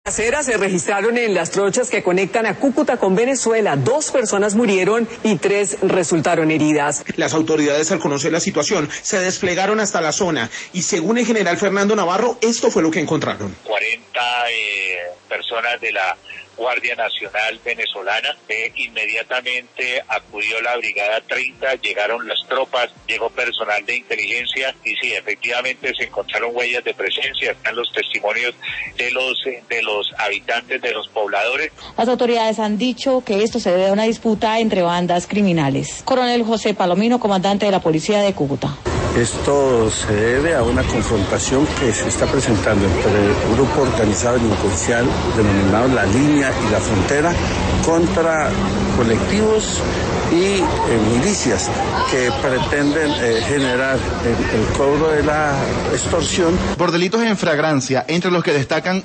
Balaceras se registraron en las trochas que conectan a Cúcuta con Venezuela. 2 personas murieron y 3 resultaron heridas. Las autoridades, al conocer la situación, se desplegaron hasta la zona y, según el general Fernando Navarro, esto fue lo que encontraron. 40 personas de la Guardia Nacional venezolana. Inmediatamente acudió la Brigada 30, llegaron las tropas, llegó personal de inteligencia y sí, efectivamente se encontraron huellas de presencia, están los testimonios de los habitantes, de los pobladores. Las autoridades han dicho que esto se debe a una disputa entre bandas criminales. Coronel José Palomino, comandante de la Policía de Cúcuta. Esto se debe a una confrontación que se está presentando entre un grupo organizado delincuencial denominado La Línea y La Frontera contra colectivos y milicias que pretenden generar el cobro de la extorsión. Por delitos en flagrancia, entre los que destacan